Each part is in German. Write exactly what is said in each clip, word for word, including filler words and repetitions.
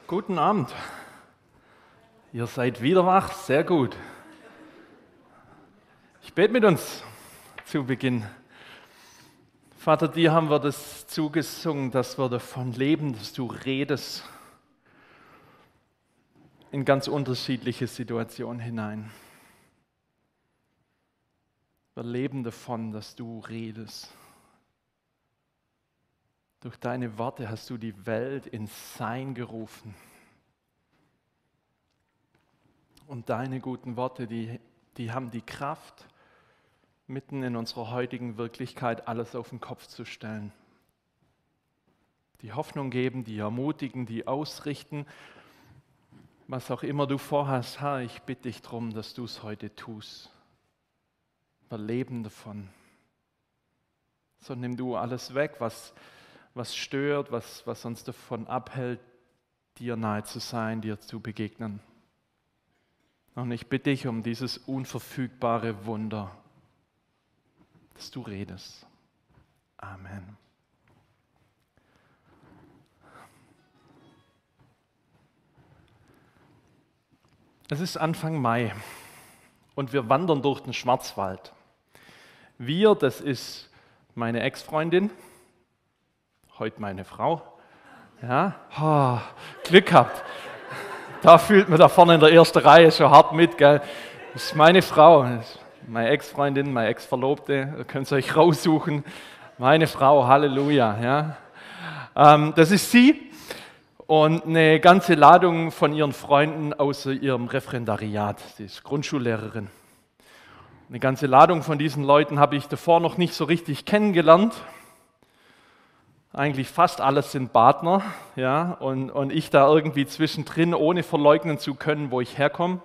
Guten Abend. Ihr seid wieder wach, sehr gut. Ich bete mit uns zu Beginn. Vater, dir haben wir das zugesungen, dass wir davon leben, dass du redest in ganz unterschiedliche Situationen hinein. Wir leben davon, dass du redest. Durch deine Worte hast du die Welt ins Sein gerufen. Und deine guten Worte, die, die haben die Kraft, mitten in unserer heutigen Wirklichkeit alles auf den Kopf zu stellen. Die Hoffnung geben, die ermutigen, die ausrichten. Was auch immer du vorhast, Herr, ich bitte dich darum, dass du es heute tust. Wir leben davon. So nimm du alles weg, was was stört, was, was uns davon abhält, dir nahe zu sein, dir zu begegnen. Und ich bitte dich um dieses unverfügbare Wunder, dass du redest. Amen. Es ist Anfang Mai und wir wandern durch den Schwarzwald. Wir, das ist meine Ex-Freundin, heute meine Frau. Ja, oh, Glück gehabt. Da fühlt man da vorne in der ersten Reihe schon hart mit, gell? Das ist meine Frau, das ist meine Ex-Freundin, meine Ex-Verlobte. Ihr könnt es euch raussuchen. Meine Frau, Halleluja. Ja. Ähm, das ist sie und eine ganze Ladung von ihren Freunden aus ihrem Referendariat. Sie ist Grundschullehrerin. Eine ganze Ladung von diesen Leuten habe ich davor noch nicht so richtig kennengelernt. Eigentlich fast alles sind Partner, ja, und, und ich da irgendwie zwischendrin, ohne verleugnen zu können, wo ich herkomme.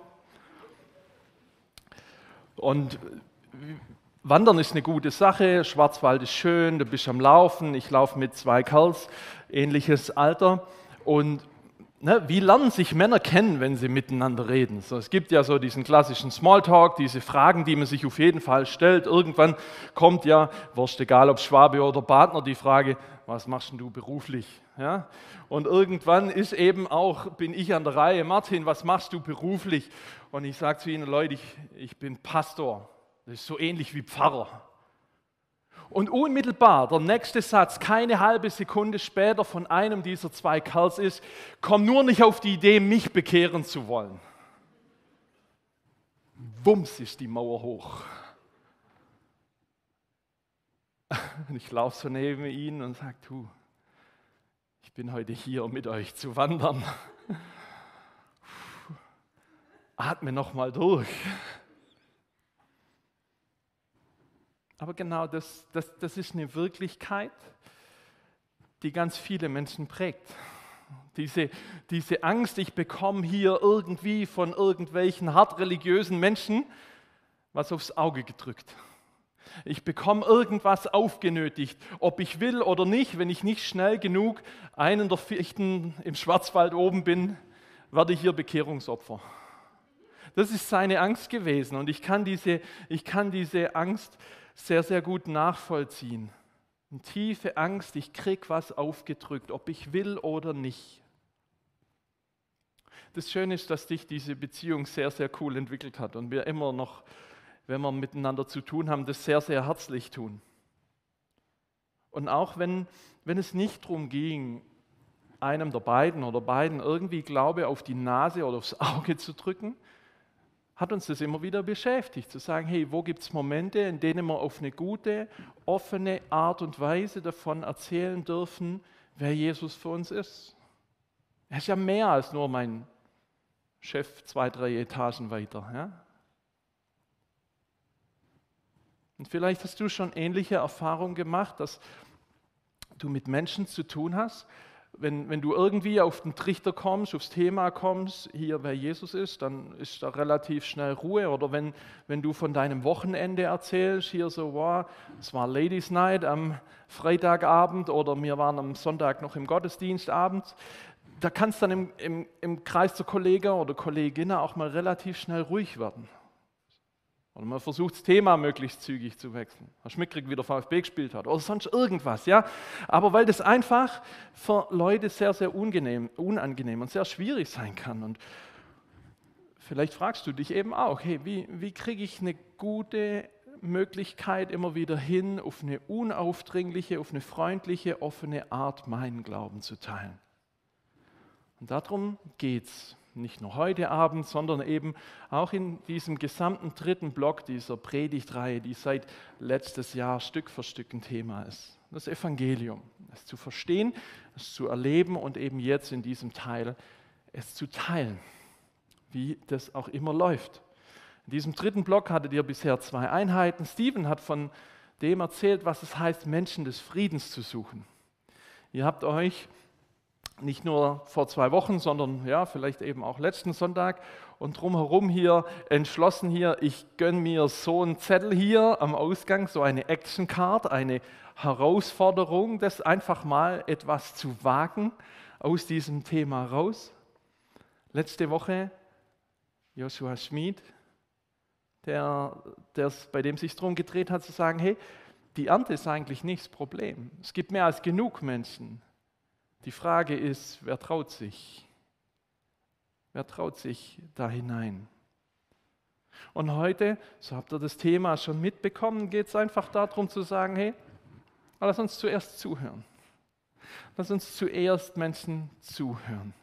Und Wandern ist eine gute Sache, Schwarzwald ist schön, du bist am Laufen, ich laufe mit zwei Kerls, ähnliches Alter. Und ne, wie lernen sich Männer kennen, wenn sie miteinander reden? So, es gibt ja so diesen klassischen Smalltalk, diese Fragen, die man sich auf jeden Fall stellt. Irgendwann kommt ja, wurscht egal ob Schwabe oder Partner, die Frage, was machst denn du beruflich? Ja? Und irgendwann ist eben auch, bin ich an der Reihe, Martin, was machst du beruflich? Und ich sage zu ihnen, Leute, ich, ich bin Pastor. Das ist so ähnlich wie Pfarrer. Und unmittelbar, der nächste Satz, keine halbe Sekunde später von einem dieser zwei Kerls ist, komm nur nicht auf die Idee, mich bekehren zu wollen. Wumms ist die Mauer hoch. Und ich laufe so neben ihnen und sage, du, ich bin heute hier, um mit euch zu wandern. Atme noch mal durch. Aber genau das, das, das ist eine Wirklichkeit, die ganz viele Menschen prägt. Diese, diese Angst, ich bekomme hier irgendwie von irgendwelchen hart religiösen Menschen was aufs Auge gedrückt. Ich bekomme irgendwas aufgenötigt, ob ich will oder nicht. Wenn ich nicht schnell genug einen der Fichten im Schwarzwald oben bin, werde ich hier Bekehrungsopfer. Das ist seine Angst gewesen und ich kann diese, ich kann diese Angst sehr, sehr gut nachvollziehen. Eine tiefe Angst, ich kriege was aufgedrückt, ob ich will oder nicht. Das Schöne ist, dass sich diese Beziehung sehr, sehr cool entwickelt hat und wir immer noch, wenn wir miteinander zu tun haben, das sehr, sehr herzlich tun. Und auch wenn, wenn es nicht darum ging, einem der beiden oder beiden irgendwie Glaube auf die Nase oder aufs Auge zu drücken, hat uns das immer wieder beschäftigt, zu sagen, hey, wo gibt es Momente, in denen wir auf eine gute, offene Art und Weise davon erzählen dürfen, wer Jesus für uns ist. Er ist ja mehr als nur mein Chef zwei, drei Etagen weiter. Ja? Und vielleicht hast du schon ähnliche Erfahrungen gemacht, dass du mit Menschen zu tun hast, Wenn, wenn du irgendwie auf den Trichter kommst, aufs Thema kommst, hier wer Jesus ist, dann ist da relativ schnell Ruhe. Oder wenn, wenn du von deinem Wochenende erzählst, hier so, wow, es war Ladies Night am Freitagabend oder wir waren am Sonntag noch im Gottesdienst abends, da kann es dann im, im, im Kreis der Kollegen oder Kolleginnen auch mal relativ schnell ruhig werden. Oder man versucht das Thema möglichst zügig zu wechseln. Hast du mitgekriegt, wie der VfB gespielt hat? Oder sonst irgendwas, ja. Aber weil das einfach für Leute sehr, sehr unangenehm, unangenehm und sehr schwierig sein kann. Und vielleicht fragst du dich eben auch, hey, wie, wie kriege ich eine gute Möglichkeit immer wieder hin, auf eine unaufdringliche, auf eine freundliche, offene Art meinen Glauben zu teilen? Und darum geht es. Nicht nur heute Abend, sondern eben auch in diesem gesamten dritten Block dieser Predigtreihe, die seit letztes Jahr Stück für Stück ein Thema ist. Das Evangelium, es zu verstehen, es zu erleben und eben jetzt in diesem Teil es zu teilen, wie das auch immer läuft. In diesem dritten Block hattet ihr bisher zwei Einheiten. Steven hat von dem erzählt, was es heißt, Menschen des Friedens zu suchen. Ihr habt euch nicht nur vor zwei Wochen, sondern ja, vielleicht eben auch letzten Sonntag und drumherum hier entschlossen hier, ich gönne mir so einen Zettel hier am Ausgang, so eine Action Card, eine Herausforderung, das einfach mal etwas zu wagen aus diesem Thema raus. Letzte Woche Joshua Schmid, der, der's, bei dem es sich darum gedreht hat, zu sagen, hey, die Ernte ist eigentlich nicht das Problem. Es gibt mehr als genug Menschen. Die Frage ist, wer traut sich? Wer traut sich da hinein? Und heute, so habt ihr das Thema schon mitbekommen, geht es einfach darum zu sagen, hey, lass uns zuerst zuhören. Lass uns zuerst Menschen zuhören.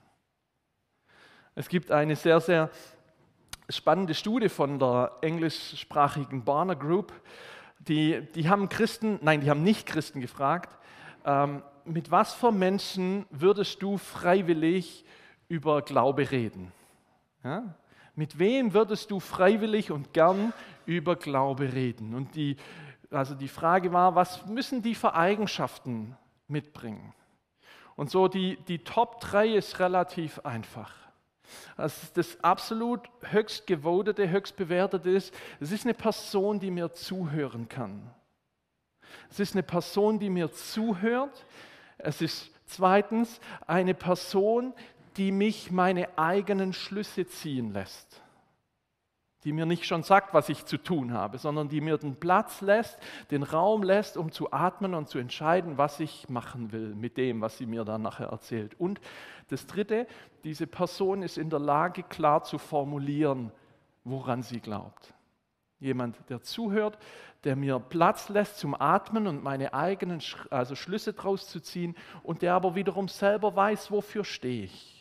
Es gibt eine sehr, sehr spannende Studie von der englischsprachigen Barna Group. Die, die haben Christen, nein, die haben Nicht-Christen gefragt, ähm, mit was für Menschen würdest du freiwillig über Glaube reden? Ja? Mit wem würdest du freiwillig und gern über Glaube reden? Und die, also die Frage war, was müssen die für Eigenschaften mitbringen? Und so die, die Top drei ist relativ einfach. Also das absolut höchst gewotete, höchst bewertete ist, es ist eine Person, die mir zuhören kann. Es ist eine Person, die mir zuhört. Es ist zweitens eine Person, die mich meine eigenen Schlüsse ziehen lässt. Die mir nicht schon sagt, was ich zu tun habe, sondern die mir den Platz lässt, den Raum lässt, um zu atmen und zu entscheiden, was ich machen will mit dem, was sie mir dann nachher erzählt. Und das Dritte, diese Person ist in der Lage, klar zu formulieren, woran sie glaubt. Jemand, der zuhört, der mir Platz lässt zum Atmen und meine eigenen also Schlüsse draus zu ziehen und der aber wiederum selber weiß, wofür stehe ich.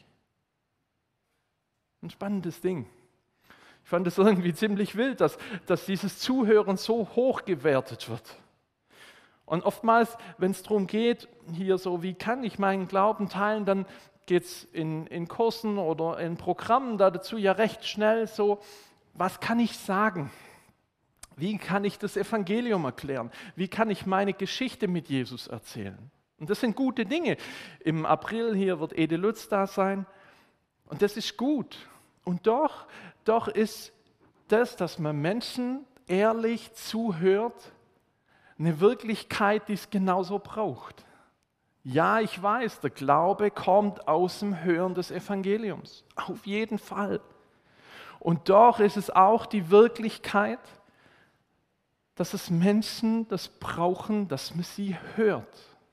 Ein spannendes Ding. Ich fand es irgendwie ziemlich wild, dass, dass dieses Zuhören so hoch gewertet wird. Und oftmals, wenn es darum geht, hier so, wie kann ich meinen Glauben teilen, dann geht es in, in Kursen oder in Programmen dazu ja recht schnell so, was kann ich sagen? Wie kann ich das Evangelium erklären? Wie kann ich meine Geschichte mit Jesus erzählen? Und das sind gute Dinge. Im April hier wird Ede Lutz da sein. Und das ist gut. Und doch, doch ist das, dass man Menschen ehrlich zuhört, eine Wirklichkeit, die es genauso braucht. Ja, ich weiß, der Glaube kommt aus dem Hören des Evangeliums. Auf jeden Fall. Und doch ist es auch die Wirklichkeit, dass es Menschen das brauchen, dass man sie hört,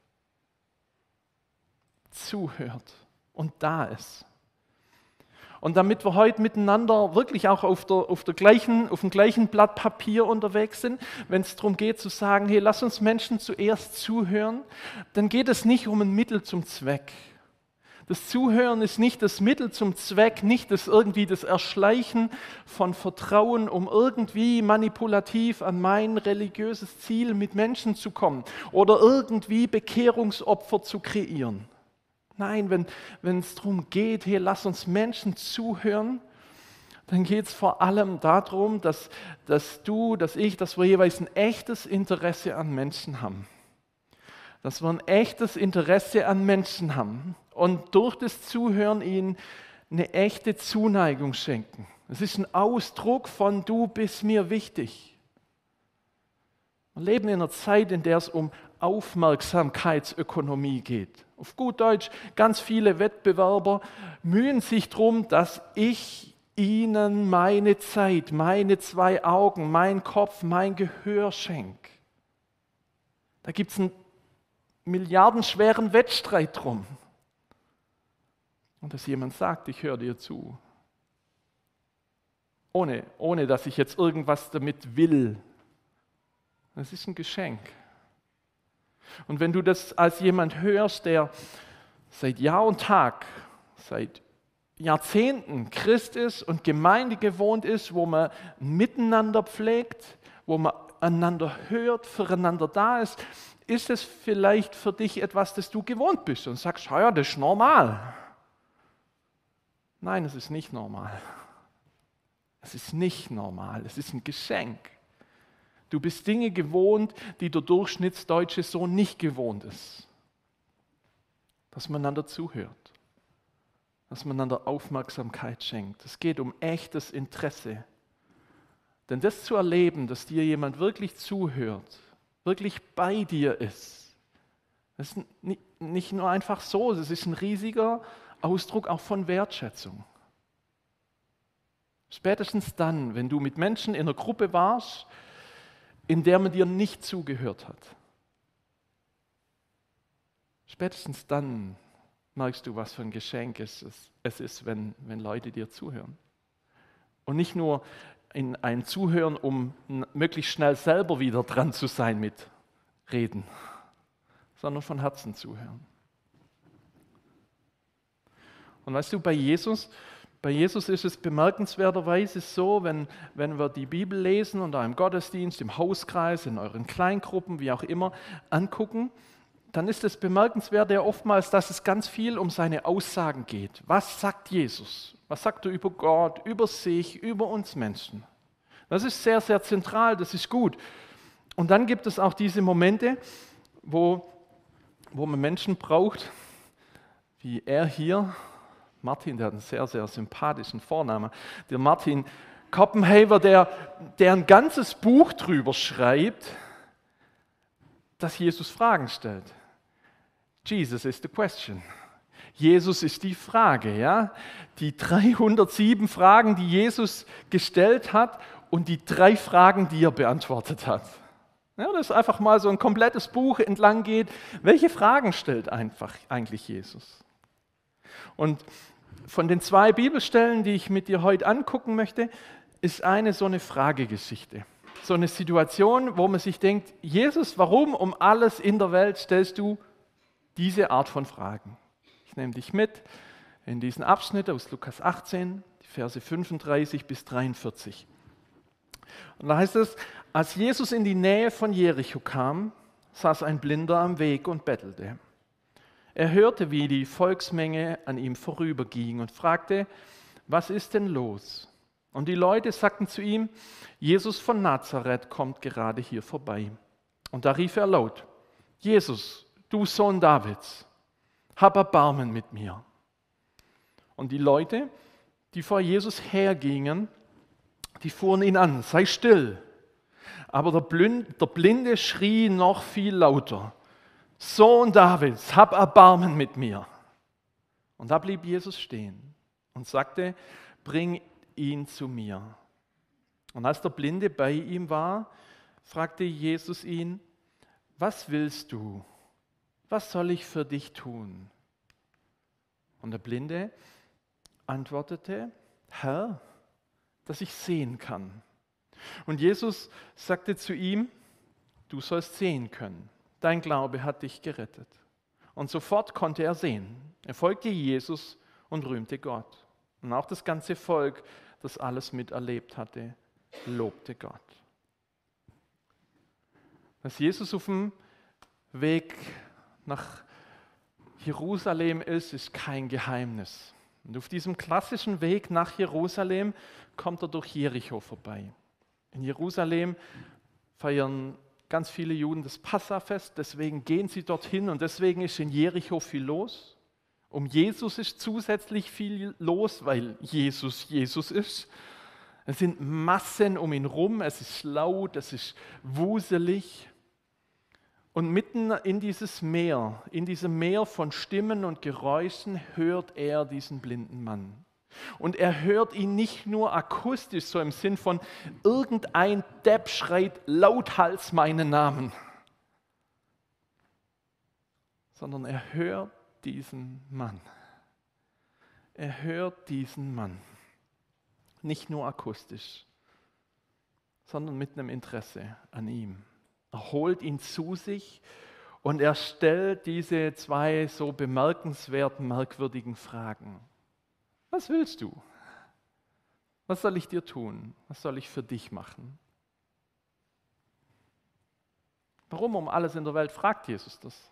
zuhört und da ist. Und damit wir heute miteinander wirklich auch auf, der, auf, der gleichen, auf dem gleichen Blatt Papier unterwegs sind, wenn es darum geht zu sagen, hey, lass uns Menschen zuerst zuhören, dann geht es nicht um ein Mittel zum Zweck. Das Zuhören ist nicht das Mittel zum Zweck, nicht das irgendwie das Erschleichen von Vertrauen, um irgendwie manipulativ an mein religiöses Ziel mit Menschen zu kommen oder irgendwie Bekehrungsopfer zu kreieren. Nein, wenn, wenn es darum geht, hey, lass uns Menschen zuhören, dann geht es vor allem darum, dass, dass du, dass ich, dass wir jeweils ein echtes Interesse an Menschen haben. Dass wir ein echtes Interesse an Menschen haben und durch das Zuhören ihnen eine echte Zuneigung schenken. Es ist ein Ausdruck von du bist mir wichtig. Wir leben in einer Zeit, in der es um Aufmerksamkeitsökonomie geht. Auf gut Deutsch, ganz viele Wettbewerber mühen sich darum, dass ich ihnen meine Zeit, meine zwei Augen, mein Kopf, mein Gehör schenk. Da gibt es einen milliardenschweren Wettstreit drum. Und dass jemand sagt, ich höre dir zu. Ohne, ohne dass ich jetzt irgendwas damit will. Das ist ein Geschenk. Und wenn du das als jemand hörst, der seit Jahr und Tag, seit Jahrzehnten Christ ist und Gemeinde gewohnt ist, wo man miteinander pflegt, wo man einander hört, füreinander da ist, ist es vielleicht für dich etwas, das du gewohnt bist und sagst, ja, das ist normal. Nein, es ist nicht normal. Es ist nicht normal, es ist ein Geschenk. Du bist Dinge gewohnt, die der Durchschnittsdeutsche so nicht gewohnt ist. Dass man einander zuhört, dass man einander Aufmerksamkeit schenkt. Es geht um echtes Interesse. Denn das zu erleben, dass dir jemand wirklich zuhört, wirklich bei dir ist, das ist nicht nur einfach so, das ist ein riesiger Ausdruck auch von Wertschätzung. Spätestens dann, wenn du mit Menschen in einer Gruppe warst, in der man dir nicht zugehört hat. Spätestens dann merkst du, was für ein Geschenk es ist, wenn, wenn Leute dir zuhören. Und nicht nur in ein Zuhören, um möglichst schnell selber wieder dran zu sein mit Reden, sondern von Herzen zuhören. Und weißt du, bei Jesus, bei Jesus ist es bemerkenswerterweise so, wenn, wenn wir die Bibel lesen und auch im Gottesdienst, im Hauskreis, in euren Kleingruppen, wie auch immer, angucken, dann ist es bemerkenswert ja oftmals, dass es ganz viel um seine Aussagen geht. Was sagt Jesus? Was sagt er über Gott, über sich, über uns Menschen? Das ist sehr, sehr zentral, das ist gut. Und dann gibt es auch diese Momente, wo, wo man Menschen braucht, wie er hier, Martin, der hat einen sehr, sehr sympathischen Vornamen, der Martin Koppenhaver, der, der ein ganzes Buch drüber schreibt, dass Jesus Fragen stellt. Jesus is the question. Jesus ist die Frage, ja? Die dreihundertsieben Fragen, die Jesus gestellt hat und die drei Fragen, die er beantwortet hat. Ja, das ist einfach mal so ein komplettes Buch entlang geht. Welche Fragen stellt einfach eigentlich Jesus? Und von den zwei Bibelstellen, die ich mit dir heute angucken möchte, ist eine so eine Fragegeschichte. So eine Situation, wo man sich denkt, Jesus, warum um alles in der Welt stellst du diese Art von Fragen? Ich nehme dich mit in diesen Abschnitt aus Lukas achtzehn, die Verse fünfunddreißig bis dreiundvierzig. Und da heißt es, als Jesus in die Nähe von Jericho kam, saß ein Blinder am Weg und bettelte. Er hörte, wie die Volksmenge an ihm vorüberging und fragte, was ist denn los? Und die Leute sagten zu ihm, Jesus von Nazareth kommt gerade hier vorbei. Und da rief er laut, Jesus, du Sohn Davids, hab Erbarmen mit mir. Und die Leute, die vor Jesus hergingen, die fuhren ihn an, sei still. Aber der Blinde schrie noch viel lauter, Sohn Davids, hab Erbarmen mit mir. Und da blieb Jesus stehen und sagte, bring ihn zu mir. Und als der Blinde bei ihm war, fragte Jesus ihn, was willst du? Was soll ich für dich tun? Und der Blinde antwortete, Herr, dass ich sehen kann. Und Jesus sagte zu ihm, du sollst sehen können. Dein Glaube hat dich gerettet. Und sofort konnte er sehen. Er folgte Jesus und rühmte Gott. Und auch das ganze Volk, das alles miterlebt hatte, lobte Gott. Dass Jesus auf dem Weg nach Jerusalem ist, ist kein Geheimnis. Und auf diesem klassischen Weg nach Jerusalem kommt er durch Jericho vorbei. In Jerusalem feiern ganz viele Juden das Passafest, deswegen gehen sie dorthin und deswegen ist in Jericho viel los. Um Jesus ist zusätzlich viel los, weil Jesus Jesus ist. Es sind Massen um ihn rum, es ist laut, es ist wuselig. Und mitten in dieses Meer, in diesem Meer von Stimmen und Geräuschen hört er diesen blinden Mann. Und er hört ihn nicht nur akustisch, so im Sinn von, irgendein Depp schreit lauthals meinen Namen, sondern er hört diesen Mann. Er hört diesen Mann. Nicht nur akustisch, sondern mit einem Interesse an ihm. Er holt ihn zu sich und er stellt diese zwei so bemerkenswerten, merkwürdigen Fragen. Was willst du? Was soll ich dir tun? Was soll ich für dich machen? Warum um alles in der Welt fragt Jesus das?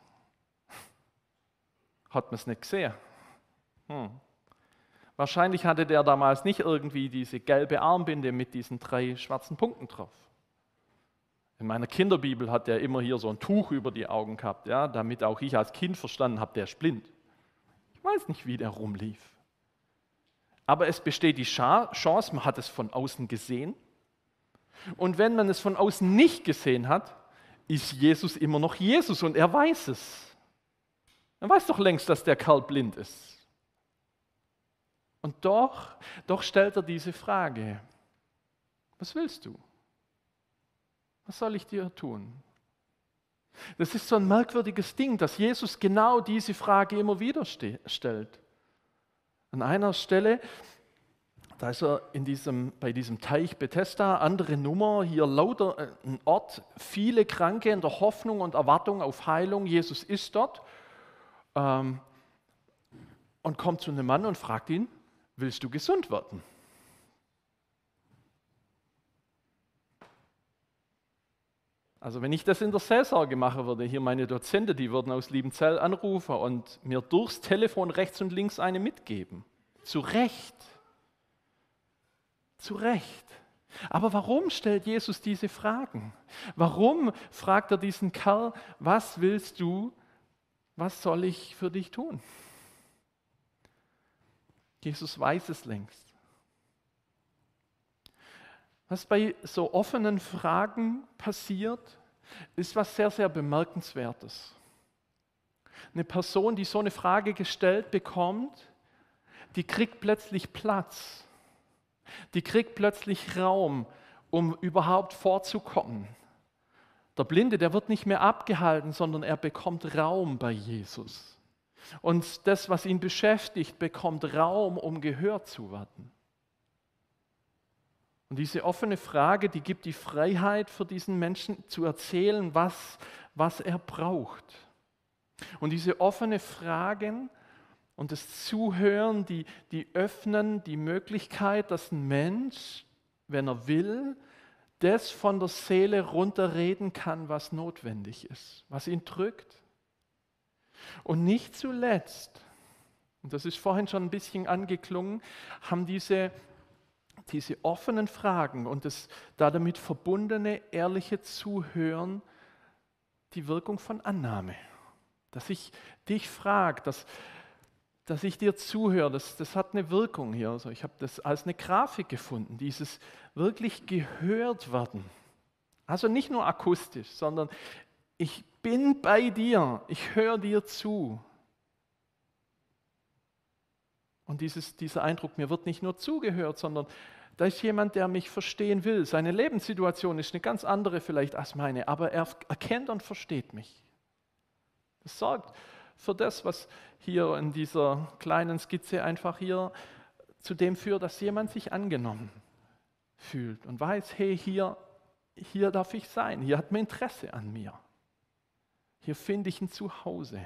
Hat man es nicht gesehen? Hm. Wahrscheinlich hatte der damals nicht irgendwie diese gelbe Armbinde mit diesen drei schwarzen Punkten drauf. In meiner Kinderbibel hat der immer hier so ein Tuch über die Augen gehabt, ja, damit auch ich als Kind verstanden habe, der ist blind. Ich weiß nicht, wie der rumlief. Aber es besteht die Chance, man hat es von außen gesehen. Und wenn man es von außen nicht gesehen hat, ist Jesus immer noch Jesus und er weiß es. Er weiß doch längst, dass der Kerl blind ist. Und doch, doch stellt er diese Frage: Was willst du? Was soll ich dir tun? Das ist so ein merkwürdiges Ding, dass Jesus genau diese Frage immer wieder stellt. An einer Stelle, da ist er in diesem, bei diesem Teich Bethesda, andere Nummer, hier lauter ein Ort, viele Kranke in der Hoffnung und Erwartung auf Heilung. Jesus ist dort ähm, und kommt zu einem Mann und fragt ihn: Willst du gesund werden? Also wenn ich das in der Seelsorge machen würde, hier meine Dozenten, die würden aus Liebenzell anrufen und mir durchs Telefon rechts und links eine mitgeben. Zu Recht. Zu Recht. Aber warum stellt Jesus diese Fragen? Warum fragt er diesen Kerl: Was willst du, was soll ich für dich tun? Jesus weiß es längst. Was bei so offenen Fragen passiert, ist was sehr, sehr Bemerkenswertes. Eine Person, die so eine Frage gestellt bekommt, die kriegt plötzlich Platz. Die kriegt plötzlich Raum, um überhaupt vorzukommen. Der Blinde, der wird nicht mehr abgehalten, sondern er bekommt Raum bei Jesus. Und das, was ihn beschäftigt, bekommt Raum, um gehört zu werden. Und diese offene Frage, die gibt die Freiheit für diesen Menschen zu erzählen, was, was er braucht. Und diese offene Fragen und das Zuhören, die, die öffnen die Möglichkeit, dass ein Mensch, wenn er will, das von der Seele runterreden kann, was notwendig ist, was ihn drückt. Und nicht zuletzt, und das ist vorhin schon ein bisschen angeklungen, haben diese Diese offenen Fragen und das damit verbundene ehrliche Zuhören die Wirkung von Annahme. Dass ich dich frage, dass, dass ich dir zuhöre, das, das hat eine Wirkung hier. Also ich habe das als eine Grafik gefunden, dieses wirklich gehört werden. Also nicht nur akustisch, sondern ich bin bei dir, ich höre dir zu. Und dieses, dieser Eindruck, mir wird nicht nur zugehört, sondern da ist jemand, der mich verstehen will. Seine Lebenssituation ist eine ganz andere vielleicht als meine, aber er erkennt und versteht mich. Das sorgt für das, was hier in dieser kleinen Skizze einfach hier zu dem führt, dass jemand sich angenommen fühlt und weiß, hey, hier, hier darf ich sein, hier hat man Interesse an mir. Hier finde ich ein Zuhause.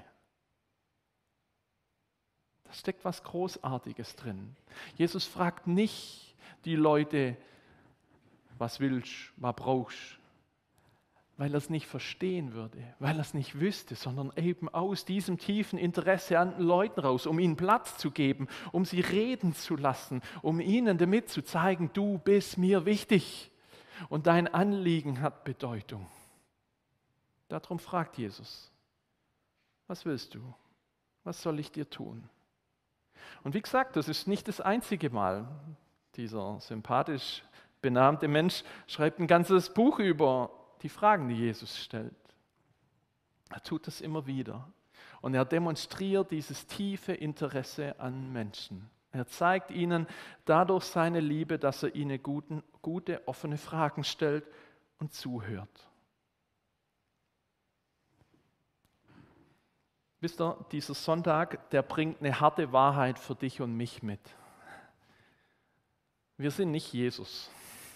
Da steckt was Großartiges drin. Jesus fragt nicht die Leute, was willst du, was brauchst du, weil er es nicht verstehen würde, weil er es nicht wüsste, sondern eben aus diesem tiefen Interesse an den Leuten raus, um ihnen Platz zu geben, um sie reden zu lassen, um ihnen damit zu zeigen, du bist mir wichtig und dein Anliegen hat Bedeutung. Darum fragt Jesus, was willst du, was soll ich dir tun? Und wie gesagt, das ist nicht das einzige Mal. Dieser sympathisch benannte Mensch schreibt ein ganzes Buch über die Fragen, die Jesus stellt. Er tut das immer wieder. Und er demonstriert dieses tiefe Interesse an Menschen. Er zeigt ihnen dadurch seine Liebe, dass er ihnen guten, gute, offene Fragen stellt und zuhört. Wisst ihr, dieser Sonntag, der bringt eine harte Wahrheit für dich und mich mit. Wir sind nicht Jesus.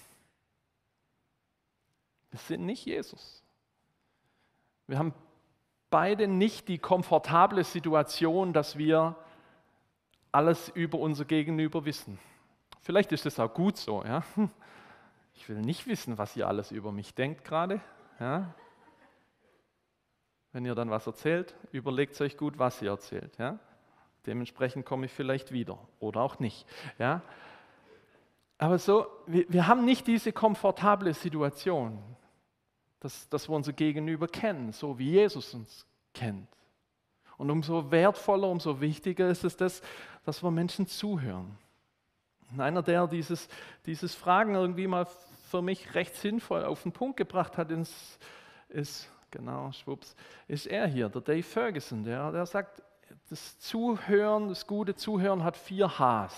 Wir sind nicht Jesus. Wir haben beide nicht die komfortable Situation, dass wir alles über unser Gegenüber wissen. Vielleicht ist es auch gut so. Ja? Ich will nicht wissen, was ihr alles über mich denkt gerade. Ja? Wenn ihr dann was erzählt, überlegt euch gut, was ihr erzählt. Ja? Dementsprechend komme ich vielleicht wieder oder auch nicht. Ja? Aber so, wir, wir haben nicht diese komfortable Situation, dass, dass wir unser Gegenüber kennen, so wie Jesus uns kennt. Und umso wertvoller, umso wichtiger ist es, das, dass wir Menschen zuhören. Und einer, der dieses, dieses Fragen irgendwie mal für mich recht sinnvoll auf den Punkt gebracht hat, ist, ist genau, schwupps, ist er hier, der Dave Ferguson. Der, der sagt, das Zuhören, das gute Zuhören hat vier H's.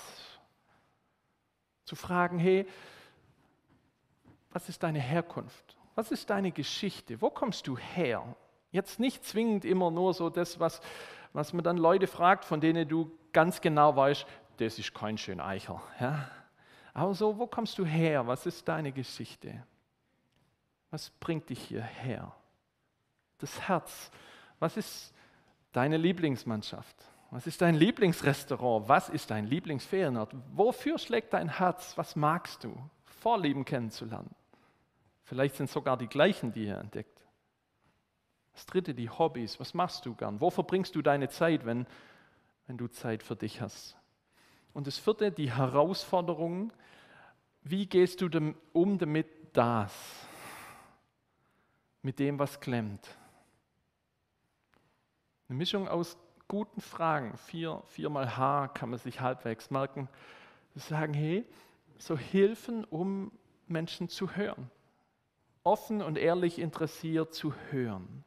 Zu fragen, hey, was ist deine Herkunft? Was ist deine Geschichte? Wo kommst du her? Jetzt nicht zwingend immer nur so das, was, was man dann Leute fragt, von denen du ganz genau weißt, das ist kein schöner Eichel. Ja? Aber so, wo kommst du her? Was ist deine Geschichte? Was bringt dich hierher? Das Herz. Was ist deine Lieblingsmannschaft? Was ist dein Lieblingsrestaurant? Was ist dein Lieblingsferienort? Wofür schlägt dein Herz? Was magst du? Vorlieben kennenzulernen. Vielleicht sind es sogar die gleichen, die ihr entdeckt. Das dritte, die Hobbys. Was machst du gern? Wo verbringst du deine Zeit, wenn, wenn du Zeit für dich hast? Und das vierte, die Herausforderung. Wie gehst du dem, um damit das? Mit dem, was klemmt. Eine Mischung aus guten Fragen. Vier, viermal H kann man sich halbwegs merken. Sagen, hey, so Hilfen, um Menschen zu hören. Offen und ehrlich interessiert zu hören.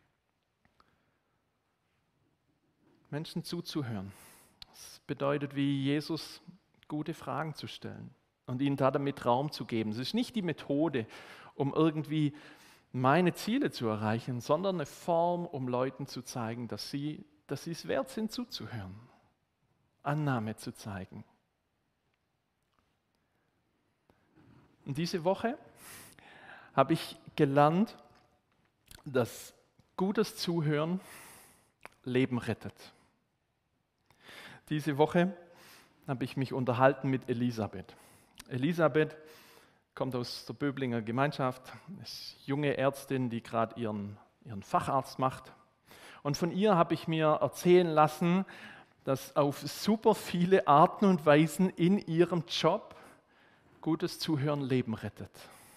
Menschen zuzuhören. Das bedeutet, wie Jesus gute Fragen zu stellen und ihnen damit Raum zu geben. Es ist nicht die Methode, um irgendwie meine Ziele zu erreichen, sondern eine Form, um Leuten zu zeigen, dass sie, dass sie es wert sind, zuzuhören. Annahme zu zeigen. Und diese Woche habe ich gelernt, dass gutes Zuhören Leben rettet. Diese Woche habe ich mich unterhalten mit Elisabeth. Elisabeth kommt aus der Böblinger Gemeinschaft, ist junge Ärztin, die gerade ihren, ihren Facharzt macht. Und von ihr habe ich mir erzählen lassen, dass auf super viele Arten und Weisen in ihrem Job gutes Zuhören Leben rettet.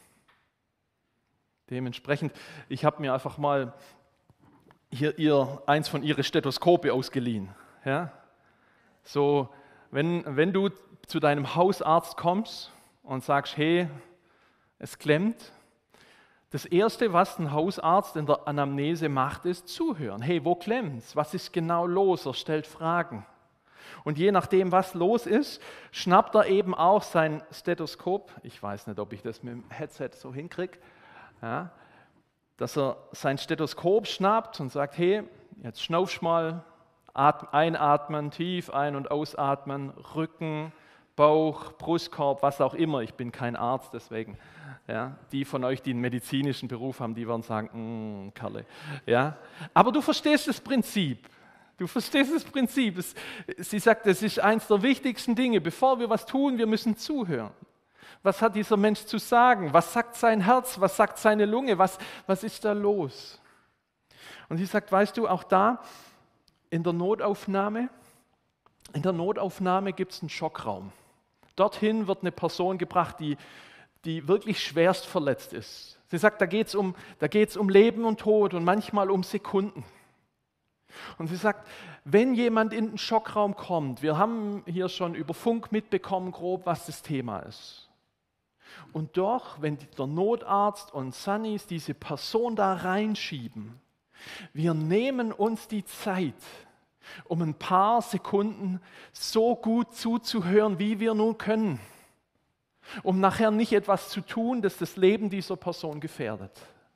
Dementsprechend, ich habe mir einfach mal hier ihr, eins von ihren Stethoskope ausgeliehen. Ja? So, wenn, wenn du zu deinem Hausarzt kommst und sagst, hey, es klemmt, das Erste, was ein Hausarzt in der Anamnese macht, ist zuhören. Hey, wo klemmt's? Was ist genau los? Er stellt Fragen. Und je nachdem, was los ist, schnappt er eben auch sein Stethoskop. Ich weiß nicht, ob ich das mit dem Headset so hinkriege. Ja, dass er sein Stethoskop schnappt und sagt, hey, jetzt schnaufst mal, einatmen, tief ein- und ausatmen, Rücken, Bauch, Brustkorb, was auch immer. Ich bin kein Arzt, deswegen. Ja, die von euch, die einen medizinischen Beruf haben, die werden sagen, mm, Kerle. Ja, aber du verstehst das Prinzip. Du verstehst das Prinzip. Es, sie sagt, das ist eines der wichtigsten Dinge. Bevor wir was tun, wir müssen zuhören. Was hat dieser Mensch zu sagen? Was sagt sein Herz? Was sagt seine Lunge? Was, was ist da los? Und sie sagt, weißt du, auch da in der Notaufnahme, in der Notaufnahme gibt es einen Schockraum. Dorthin wird eine Person gebracht, die, die wirklich schwerst verletzt ist. Sie sagt, da geht es um, da geht's um Leben und Tod und manchmal um Sekunden. Und sie sagt, wenn jemand in den Schockraum kommt, wir haben hier schon über Funk mitbekommen, grob, was das Thema ist. Und doch, wenn der Notarzt und Sunnis diese Person da reinschieben, wir nehmen uns die Zeit um ein paar Sekunden so gut zuzuhören, wie wir nun können, um nachher nicht etwas zu tun, das das Leben dieser Person gefährdet.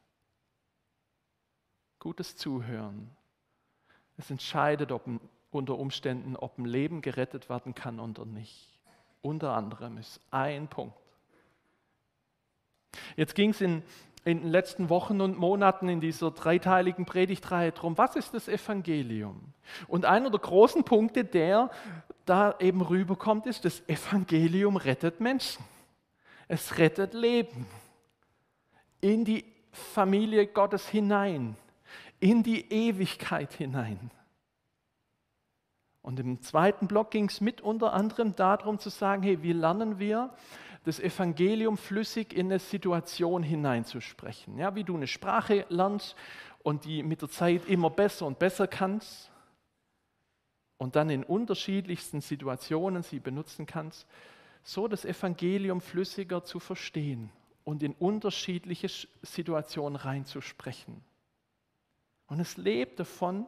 Gutes Zuhören. Es entscheidet ob ein, unter Umständen, ob ein Leben gerettet werden kann oder nicht. Unter anderem ist ein Punkt. Jetzt ging es in, in den letzten Wochen und Monaten in dieser dreiteiligen Predigtreihe darum, was ist das Evangelium? Und einer der großen Punkte, der da eben rüberkommt, ist, das Evangelium rettet Menschen. Es rettet Leben in die Familie Gottes hinein, in die Ewigkeit hinein. Und im zweiten Block ging es mit unter anderem darum zu sagen, hey, wie lernen wir das Evangelium flüssig in eine Situation hineinzusprechen? Ja, wie du eine Sprache lernst und die mit der Zeit immer besser und besser kannst und dann in unterschiedlichsten Situationen sie benutzen kannst, so das Evangelium flüssiger zu verstehen und in unterschiedliche Situationen reinzusprechen. Und es lebt davon,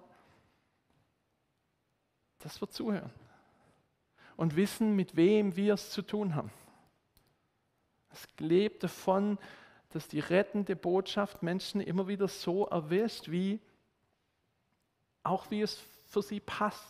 dass wir zuhören und wissen, mit wem wir es zu tun haben. Es lebt davon, dass die rettende Botschaft Menschen immer wieder so erwischt, wie auch wie es für sie passt.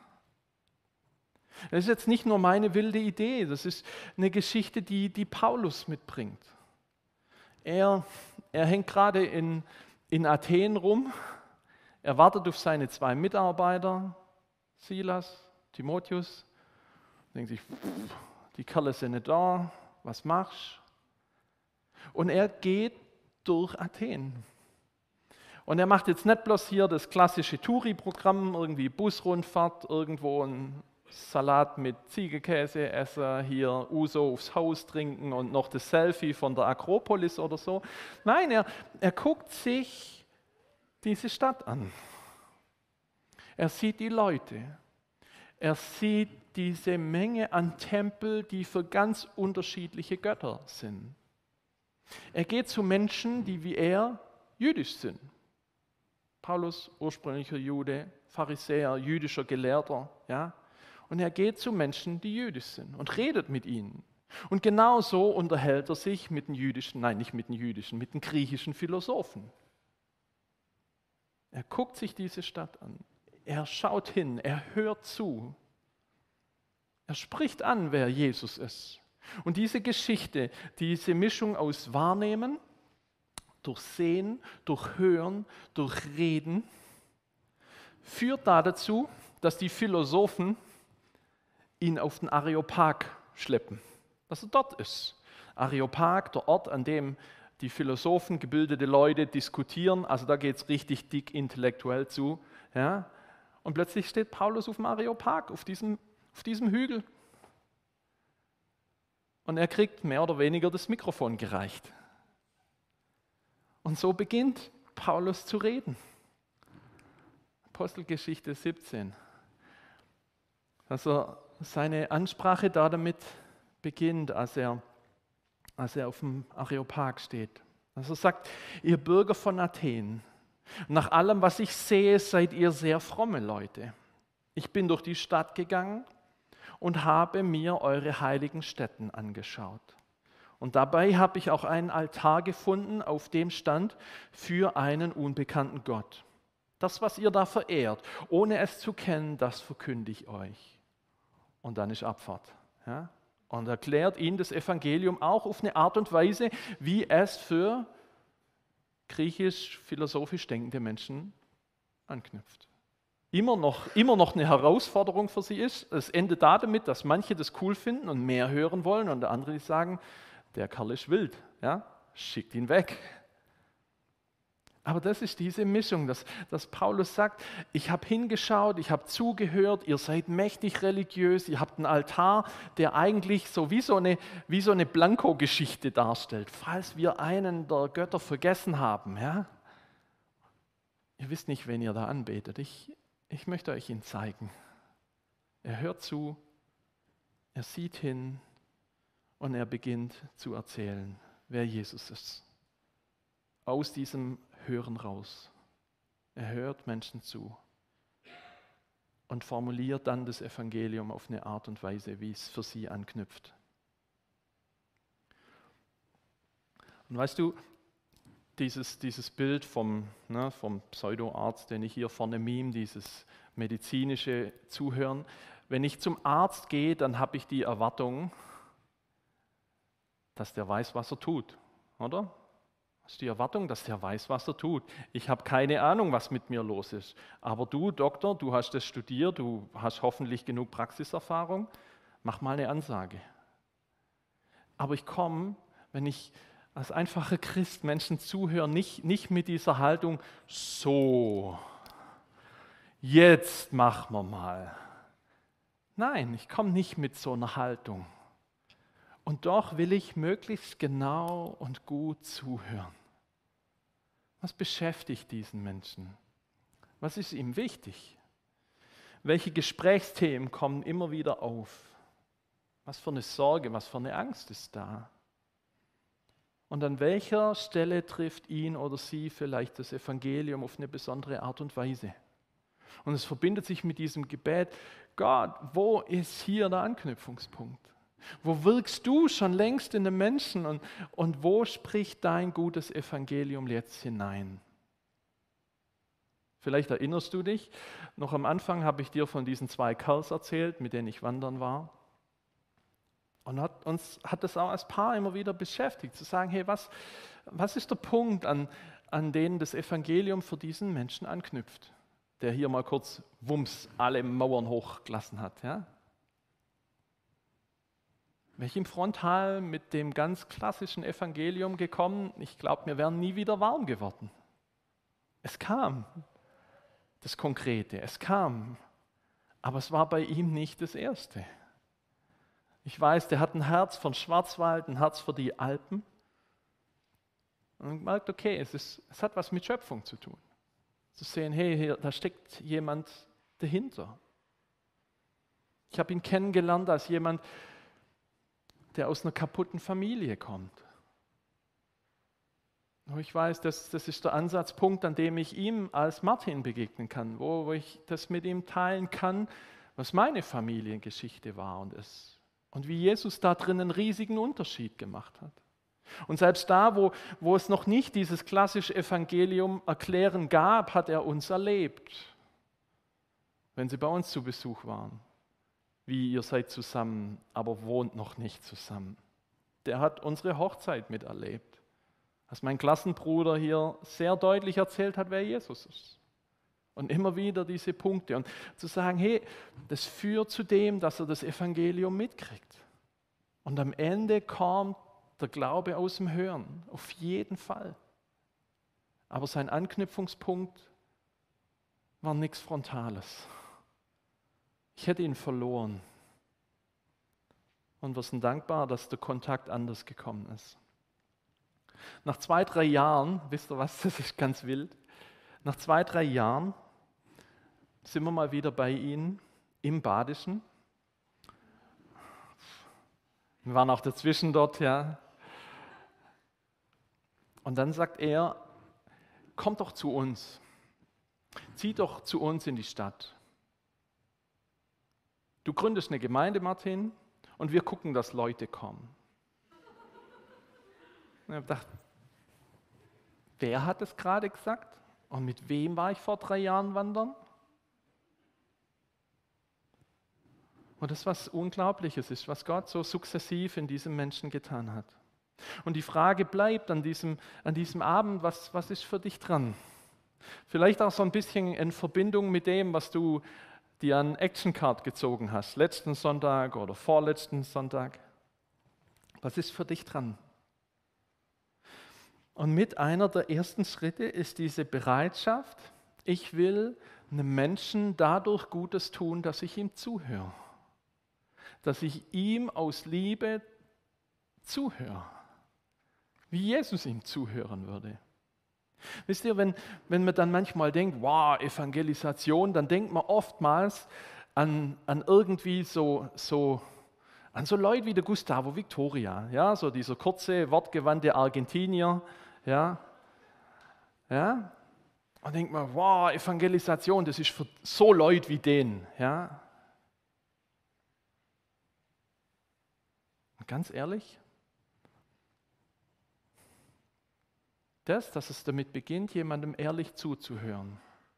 Das ist jetzt nicht nur meine wilde Idee, das ist eine Geschichte, die, die Paulus mitbringt. Er, er hängt gerade in, in Athen rum, er wartet auf seine zwei Mitarbeiter, Silas, Timotheus, denkt sich, die Kerle sind nicht da, was machst du? Und er geht durch Athen. Und er macht jetzt nicht bloß hier das klassische Touri-Programm, irgendwie Busrundfahrt, irgendwo ein Salat mit Ziegenkäse essen, hier Uso aufs Haus trinken und noch das Selfie von der Akropolis oder so. Nein, er, er guckt sich diese Stadt an. Er sieht die Leute. Er sieht diese Menge an Tempel, die für ganz unterschiedliche Götter sind. Er geht zu Menschen, die wie er jüdisch sind. Paulus, ursprünglicher Jude, Pharisäer, jüdischer Gelehrter, ja. Und er geht zu Menschen, die jüdisch sind und redet mit ihnen. Und genauso unterhält er sich mit den jüdischen, nein, nicht mit den jüdischen, mit den griechischen Philosophen. Er guckt sich diese Stadt an. Er schaut hin, er hört zu. Er spricht an, wer Jesus ist. Und diese Geschichte, diese Mischung aus Wahrnehmen, durch Sehen, durch Hören, durch Reden, führt da dazu, dass die Philosophen ihn auf den Areopag schleppen, dass er dort ist. Areopag, der Ort, an dem die Philosophen, gebildete Leute diskutieren, also da geht es richtig dick intellektuell zu. Ja? Und plötzlich steht Paulus auf dem Areopag, auf diesem, auf diesem Hügel. Und er kriegt mehr oder weniger das Mikrofon gereicht. Und so beginnt Paulus zu reden. Apostelgeschichte siebzehn. Also seine Ansprache da damit beginnt, als er, als er auf dem Areopag steht. Also er sagt, ihr Bürger von Athen, nach allem, was ich sehe, seid ihr sehr fromme Leute. Ich bin durch die Stadt gegangen und habe mir eure heiligen Stätten angeschaut. Und dabei habe ich auch einen Altar gefunden, auf dem stand für einen unbekannten Gott. Das, was ihr da verehrt, ohne es zu kennen, das verkünde ich euch. Und dann ist Abfahrt. Ja? Und erklärt ihnen das Evangelium auch auf eine Art und Weise, wie es für griechisch-philosophisch denkende Menschen anknüpft. Immer noch, immer noch eine Herausforderung für sie ist. Es endet damit, dass manche das cool finden und mehr hören wollen und andere sagen, der Kerl ist wild, ja? Schickt ihn weg. Aber das ist diese Mischung, dass, dass Paulus sagt, ich habe hingeschaut, ich habe zugehört, ihr seid mächtig religiös, ihr habt einen Altar, der eigentlich so wie so eine, wie so eine Blanko-Geschichte darstellt, falls wir einen der Götter vergessen haben. Ja? Ihr wisst nicht, wen ihr da anbetet. Ich, ich möchte euch ihn zeigen. Er hört zu, er sieht hin und er beginnt zu erzählen, wer Jesus ist. Aus diesem Hören raus. Er hört Menschen zu. und formuliert dann das Evangelium auf eine Art und Weise, wie es für sie anknüpft. Und weißt du, dieses, dieses Bild vom, ne, vom Pseudoarzt, den ich hier vorne mime, dieses medizinische Zuhören, wenn ich zum Arzt gehe, dann habe ich die Erwartung, dass der weiß, was er tut, oder? Das ist die Erwartung, dass der weiß, was er tut. Ich habe keine Ahnung, was mit mir los ist. Aber du, Doktor, du hast das studiert, du hast hoffentlich genug Praxiserfahrung, mach mal eine Ansage. Aber ich komme, wenn ich als einfacher Christ Menschen zuhöre, nicht, nicht mit dieser Haltung, so, jetzt machen wir mal. Nein, ich komme nicht mit so einer Haltung. Und doch will ich möglichst genau und gut zuhören. Was beschäftigt diesen Menschen? Was ist ihm wichtig? Welche Gesprächsthemen kommen immer wieder auf? Was für eine Sorge, was für eine Angst ist da? Und an welcher Stelle trifft ihn oder sie vielleicht das Evangelium auf eine besondere Art und Weise? Und es verbindet sich mit diesem Gebet, Gott, wo ist hier der Anknüpfungspunkt? Wo wirkst du schon längst in den Menschen und, und wo spricht dein gutes Evangelium jetzt hinein? Vielleicht erinnerst du dich, noch am Anfang habe ich dir von diesen zwei Kerls erzählt, mit denen ich wandern war. Und hat, uns hat das auch als Paar immer wieder beschäftigt, zu sagen, hey, was, was ist der Punkt, an, an dem das Evangelium für diesen Menschen anknüpft, der hier mal kurz, wumms, alle Mauern hochgelassen hat, ja? Wäre ich im Frontal mit dem ganz klassischen Evangelium gekommen, ich glaube, wir wären nie wieder warm geworden. Es kam, das Konkrete, es kam, aber es war bei ihm nicht das Erste. Ich weiß, der hat ein Herz von Schwarzwald, ein Herz für die Alpen. Und man merkt, okay, es, ist, es hat was mit Schöpfung zu tun. Zu sehen, hey, hier, da steckt jemand dahinter. Ich habe ihn kennengelernt als jemand, der aus einer kaputten Familie kommt. Und ich weiß, das, das ist der Ansatzpunkt, an dem ich ihm als Martin begegnen kann, wo, wo ich das mit ihm teilen kann, was meine Familiengeschichte war und ist. Und wie Jesus da drin einen riesigen Unterschied gemacht hat. Und selbst da, wo, wo es noch nicht dieses klassische Evangelium erklären gab, hat er uns erlebt, wenn sie bei uns zu Besuch waren. Wie ihr seid zusammen, aber wohnt noch nicht zusammen. Der hat unsere Hochzeit miterlebt. Was mein Klassenbruder hier sehr deutlich erzählt hat, wer Jesus ist. Und immer wieder diese Punkte. Und zu sagen, hey, das führt zu dem, dass er das Evangelium mitkriegt. Und am Ende kommt der Glaube aus dem Hören. Auf jeden Fall. Aber sein Anknüpfungspunkt war nichts Frontales. Ich hätte ihn verloren. Und wir sind dankbar, dass der Kontakt anders gekommen ist. Nach zwei, drei Jahren, wisst ihr was, das ist ganz wild, nach zwei, drei Jahren sind wir mal wieder bei Ihnen im Badischen. Wir waren auch dazwischen dort, ja. Und dann sagt er, kommt doch zu uns, zieh doch zu uns in die Stadt. Du gründest eine Gemeinde, Martin, und wir gucken, dass Leute kommen. Und ich habe gedacht, wer hat es gerade gesagt? Und mit wem war ich vor drei Jahren wandern? Und das ist was Unglaubliches ist, was Gott so sukzessiv in diesem Menschen getan hat. Und die Frage bleibt an diesem, an diesem Abend, was, was ist für dich dran? Vielleicht auch so ein bisschen in Verbindung mit dem, was du dir an Actioncard gezogen hast, letzten Sonntag oder vorletzten Sonntag. Was ist für dich dran? Und mit einer der ersten Schritte ist diese Bereitschaft, ich will einem Menschen dadurch Gutes tun, dass ich ihm zuhöre. Dass ich ihm aus Liebe zuhöre. Wie Jesus ihm zuhören würde. Wisst ihr, wenn, wenn man dann manchmal denkt, wow, Evangelisation, dann denkt man oftmals an, an irgendwie so, so, an so Leute wie der Gustavo Victoria, ja, so dieser kurze, wortgewandte Argentinier, ja, ja. Und denkt man, wow, Evangelisation, das ist für so Leute wie den. Ja? Und ganz ehrlich, das, dass es damit beginnt, jemandem ehrlich zuzuhören.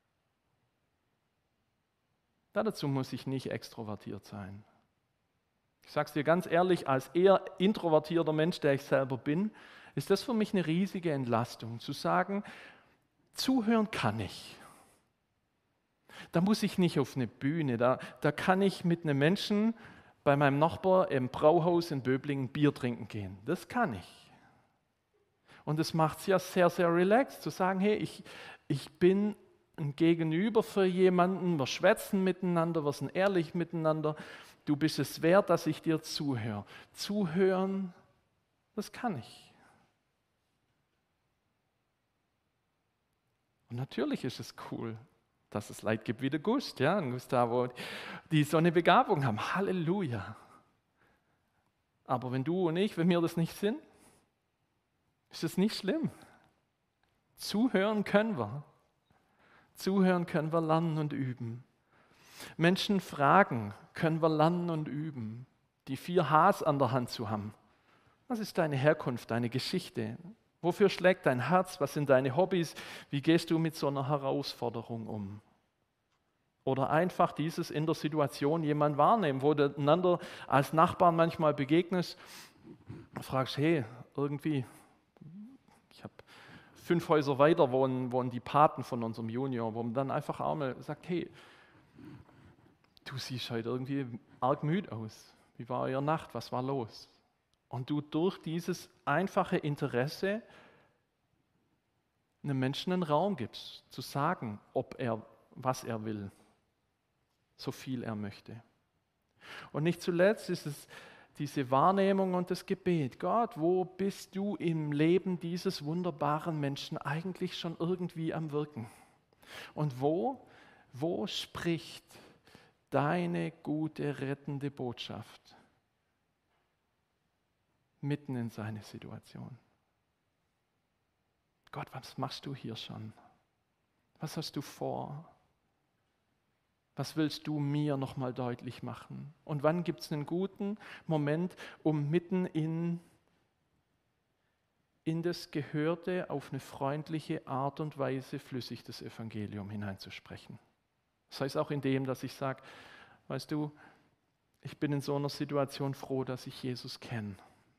Dazu muss ich nicht extrovertiert sein. Ich sage es dir ganz ehrlich, als eher introvertierter Mensch, der ich selber bin, ist das für mich eine riesige Entlastung, zu sagen, zuhören kann ich. Da muss ich nicht auf eine Bühne, da, da kann ich mit einem Menschen bei meinem Nachbar im Brauhaus in Böblingen Bier trinken gehen. Das kann ich. Und es macht es ja sehr, sehr relaxed, zu sagen, hey, ich, ich bin ein Gegenüber für jemanden, wir schwätzen miteinander, wir sind ehrlich miteinander, du bist es wert, dass ich dir zuhöre. Zuhören, das kann ich. Und natürlich ist es cool, dass es Leute gibt wie der Gust, ja, und Gustavo, die so eine Begabung haben. Halleluja. Aber wenn du und ich, wenn wir das nicht sind, ist es nicht schlimm. Zuhören können wir. Zuhören können wir lernen und üben. Menschen fragen können wir lernen und üben. Die vier H's an der Hand zu haben. Was ist deine Herkunft, deine Geschichte? Wofür schlägt dein Herz? Was sind deine Hobbys? Wie gehst du mit so einer Herausforderung um? Oder einfach dieses in der Situation jemand wahrnehmen, wo du einander als Nachbarn manchmal begegnest, fragst, hey, irgendwie, ich habe fünf Häuser weiter wohnen, wohnen die Paten von unserem Junior, wo man dann einfach auch mal sagt, hey, du siehst heute irgendwie arg müde aus. Wie war eure Nacht? Was war los? Und du durch dieses einfache Interesse einem Menschen einen Raum gibst, zu sagen, ob er, was er will, so viel er möchte. Und nicht zuletzt ist es diese Wahrnehmung und das Gebet. Gott, wo bist du im Leben dieses wunderbaren Menschen eigentlich schon irgendwie am Wirken? Und wo, wo spricht deine gute, rettende Botschaft mitten in seine Situation? Gott, was machst du hier schon? Was hast du vor? Was willst du mir nochmal deutlich machen? Und wann gibt es einen guten Moment, um mitten in, in das Gehörte auf eine freundliche Art und Weise flüssig das Evangelium hineinzusprechen? Das heißt auch in dem, dass ich sage, weißt du, ich bin in so einer Situation froh, dass ich Jesus kenne.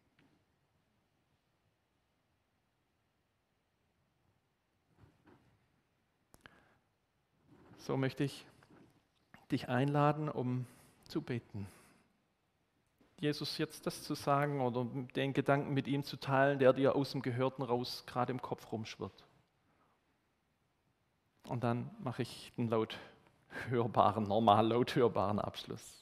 So möchte ich dich einladen, um zu beten. Jesus jetzt das zu sagen oder den Gedanken mit ihm zu teilen, der dir aus dem Gehörten raus gerade im Kopf rumschwirrt. Und dann mache ich den laut hörbaren, normal laut hörbaren Abschluss.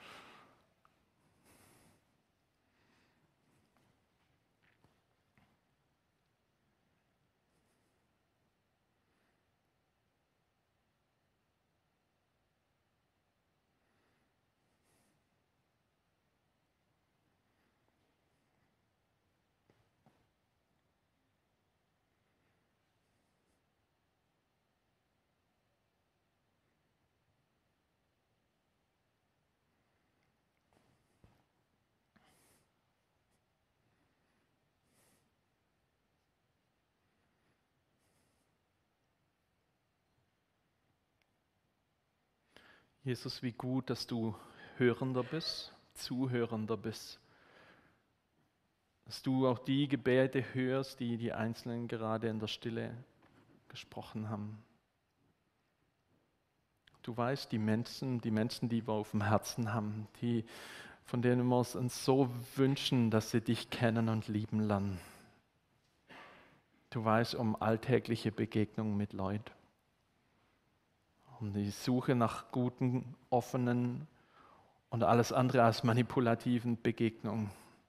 Jesus, wie gut, dass du Hörender bist, Zuhörender bist. Dass du auch die Gebete hörst, die die Einzelnen gerade in der Stille gesprochen haben. Du weißt, die Menschen, die Menschen, die wir auf dem Herzen haben, die, von denen wir uns so wünschen, dass sie dich kennen und lieben lernen. Du weißt um alltägliche Begegnungen mit Leuten. Um die Suche nach guten, offenen und alles andere als manipulativen Begegnungen.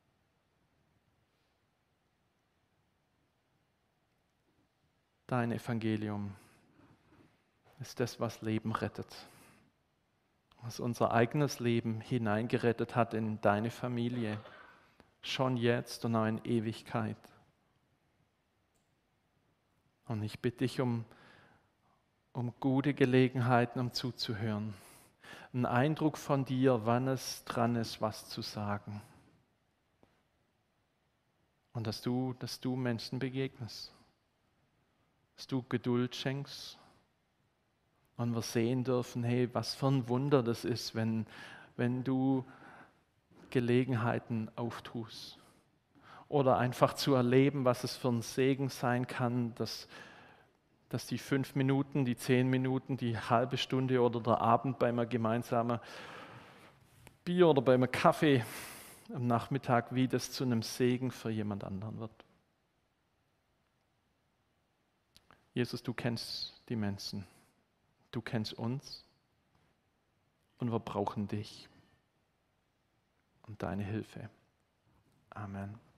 Dein Evangelium ist das, was Leben rettet. Was unser eigenes Leben hineingerettet hat in deine Familie. Schon jetzt und auch in Ewigkeit. Und ich bitte dich um um gute Gelegenheiten, um zuzuhören. Einen Eindruck von dir, wann es dran ist, was zu sagen. Und dass du, dass du Menschen begegnest. Dass du Geduld schenkst. Und wir sehen dürfen, hey, was für ein Wunder das ist, wenn, wenn du Gelegenheiten auftust. Oder einfach zu erleben, was es für ein Segen sein kann, dass, dass die fünf Minuten, die zehn Minuten, die halbe Stunde oder der Abend bei einem gemeinsamen Bier oder bei einem Kaffee am Nachmittag, wie das zu einem Segen für jemand anderen wird. Jesus, du kennst die Menschen, du kennst uns und wir brauchen dich und deine Hilfe. Amen.